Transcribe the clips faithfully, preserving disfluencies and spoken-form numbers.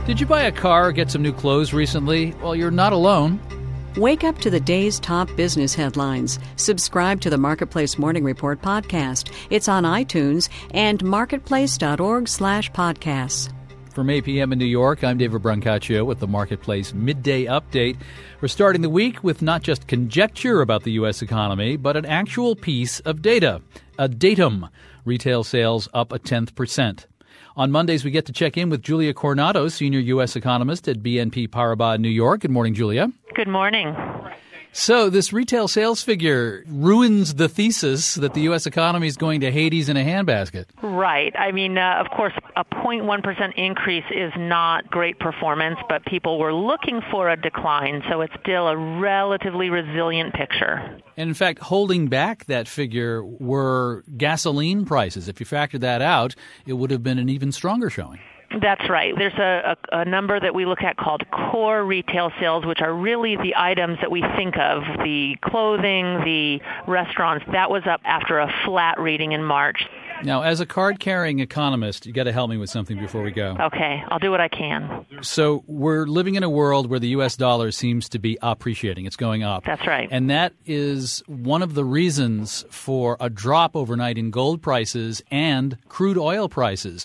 Did you buy a car or get some new clothes recently? Well, you're not alone. Wake up to the day's top business headlines. Subscribe to the Marketplace Morning Report podcast. It's on iTunes and marketplace.org slash podcasts. From eight p.m. in New York, I'm David Brancaccio with the Marketplace Midday Update. We're starting the week with not just conjecture about the U S economy, but an actual piece of data, a datum. Retail sales up a tenth percent. On Mondays, we get to check in with Julia Coronado, senior U S economist at B N P Paribas in New York. Good morning, Julia. Good morning. So this retail sales figure ruins the thesis that the U S economy is going to Hades in a handbasket. Right. I mean, uh, of course, a zero point one percent increase is not great performance, but people were looking for a decline, so it's still a relatively resilient picture. And in fact, holding back that figure were gasoline prices. If you factor that out, it would have been an even stronger showing. That's right. There's a, a, a number that we look at called core retail sales, which are really the items that we think of, the clothing, the restaurants. That was up after a flat reading in March. Now, as a card-carrying economist, you got to help me with something before we go. Okay, I'll do what I can. So we're living in a world where the U S dollar seems to be appreciating. It's going up. That's right. And that is one of the reasons for a drop overnight in gold prices and crude oil prices.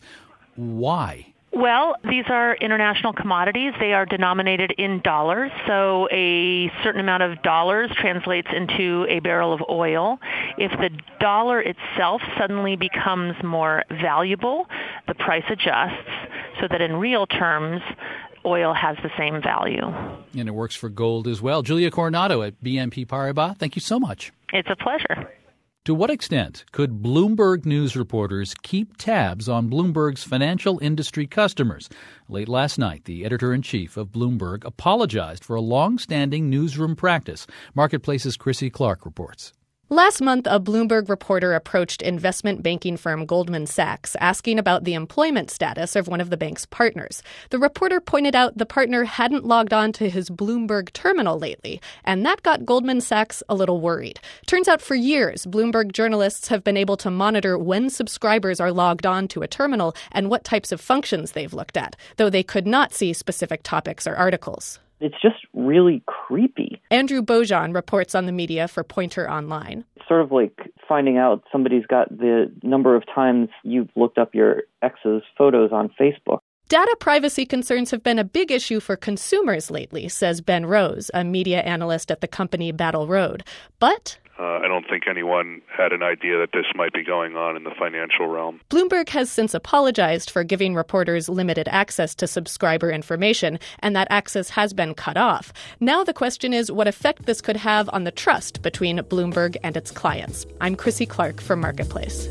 Why? Well, these are international commodities. They are denominated in dollars, so a certain amount of dollars translates into a barrel of oil. If the dollar itself suddenly becomes more valuable, the price adjusts so that in real terms, oil has the same value. And it works for gold as well. Julia Coronado at B N P Paribas, thank you so much. It's a pleasure. To what extent could Bloomberg News reporters keep tabs on Bloomberg's financial industry customers? Late last night, the editor-in-chief of Bloomberg apologized for a long-standing newsroom practice. Marketplace's Chrissy Clark reports. Last month, a Bloomberg reporter approached investment banking firm Goldman Sachs asking about the employment status of one of the bank's partners. The reporter pointed out the partner hadn't logged on to his Bloomberg terminal lately, and that got Goldman Sachs a little worried. Turns out for years, Bloomberg journalists have been able to monitor when subscribers are logged on to a terminal and what types of functions they've looked at, though they could not see specific topics or articles. It's just really creepy. Andrew Bojan reports on the media for Pointer Online. It's sort of like finding out somebody's got the number of times you've looked up your ex's photos on Facebook. Data privacy concerns have been a big issue for consumers lately, says Ben Rose, a media analyst at the company Battle Road. But Uh, I don't think anyone had an idea that this might be going on in the financial realm. Bloomberg has since apologized for giving reporters limited access to subscriber information, and that access has been cut off. Now the question is what effect this could have on the trust between Bloomberg and its clients. I'm Chrissy Clark for Marketplace.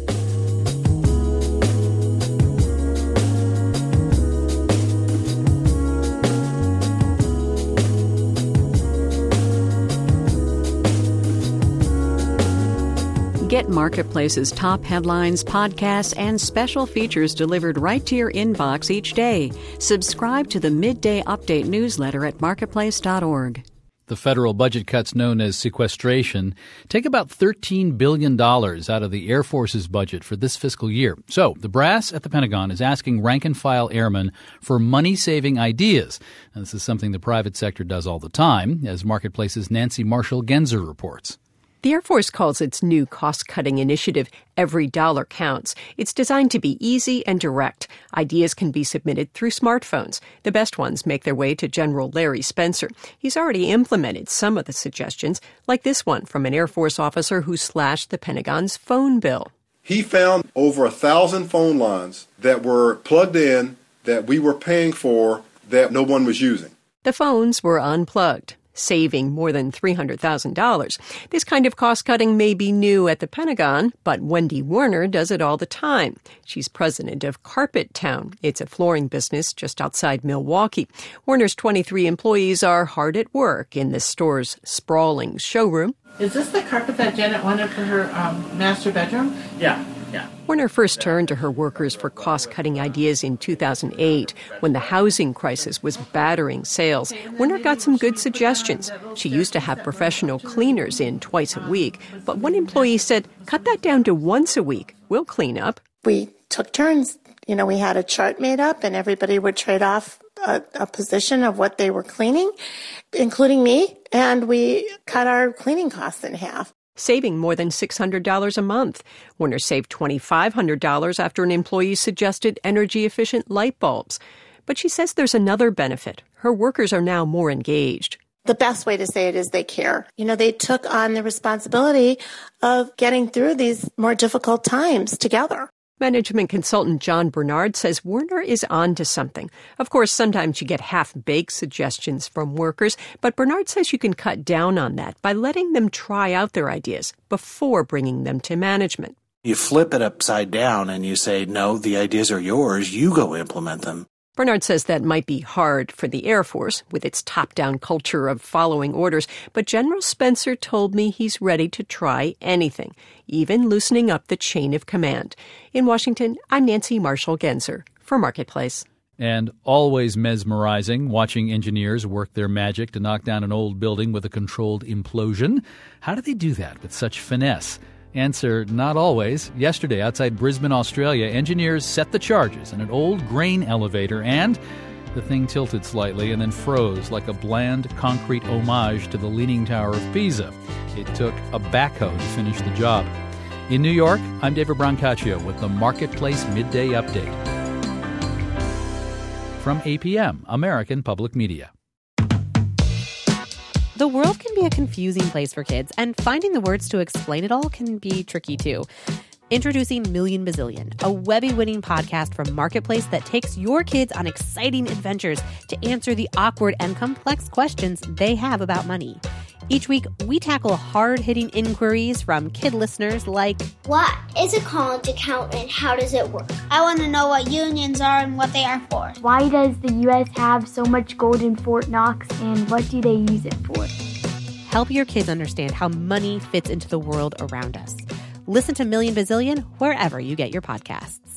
Get Marketplace's top headlines, podcasts, and special features delivered right to your inbox each day. Subscribe to the Midday Update newsletter at marketplace dot org. The federal budget cuts known as sequestration take about thirteen billion dollars out of the Air Force's budget for this fiscal year. So the brass at the Pentagon is asking rank-and-file airmen for money-saving ideas. And this is something the private sector does all the time, as Marketplace's Nancy Marshall-Genzer reports. The Air Force calls its new cost-cutting initiative Every Dollar Counts. It's designed to be easy and direct. Ideas can be submitted through smartphones. The best ones make their way to General Larry Spencer. He's already implemented some of the suggestions, like this one from an Air Force officer who slashed the Pentagon's phone bill. He found over a thousand phone lines that were plugged in, that we were paying for, that no one was using. The phones were unplugged, saving more than three hundred thousand dollars. This kind of cost-cutting may be new at the Pentagon, but Wendy Warner does it all the time. She's president of Carpet Town. It's a flooring business just outside Milwaukee. Warner's twenty-three employees are hard at work in the store's sprawling showroom. Is this the carpet that Janet wanted for her um, master bedroom? Yeah. Yeah. Warner first turned to her workers for cost-cutting ideas in two thousand eight when the housing crisis was battering sales. Warner got some good suggestions. She used to have professional cleaners in twice a week, but one employee said, cut that down to once a week. We'll clean up. We took turns. You know, we had a chart made up and everybody would trade off a, a position of what they were cleaning, including me, and we cut our cleaning costs in half. Saving more than six hundred dollars a month. Werner saved two thousand five hundred dollars after an employee suggested energy-efficient light bulbs. But she says there's another benefit. Her workers are now more engaged. The best way to say it is they care. You know, they took on the responsibility of getting through these more difficult times together. Management consultant John Bernard says Werner is on to something. Of course, sometimes you get half-baked suggestions from workers, but Bernard says you can cut down on that by letting them try out their ideas before bringing them to management. You flip it upside down and you say, no, the ideas are yours, you go implement them. Bernard says that might be hard for the Air Force with its top-down culture of following orders, but General Spencer told me he's ready to try anything, even loosening up the chain of command. In Washington, I'm Nancy Marshall-Genzer for Marketplace. And always mesmerizing, watching engineers work their magic to knock down an old building with a controlled implosion. How do they do that with such finesse? Answer, not always. Yesterday, outside Brisbane, Australia, engineers set the charges in an old grain elevator, and the thing tilted slightly and then froze like a bland concrete homage to the Leaning Tower of Pisa. It took a backhoe to finish the job. In New York, I'm David Brancaccio with the Marketplace Midday Update. From A P M, American Public Media. The world can be a confusing place for kids, and finding the words to explain it all can be tricky too. Introducing Million Bazillion, a Webby-winning podcast from Marketplace that takes your kids on exciting adventures to answer the awkward and complex questions they have about money. Each week, we tackle hard-hitting inquiries from kid listeners like, what is a college account and how does it work? I want to know what unions are and what they are for. Why does the U S have so much gold in Fort Knox and what do they use it for? Help your kids understand how money fits into the world around us. Listen to Million Bazillion wherever you get your podcasts.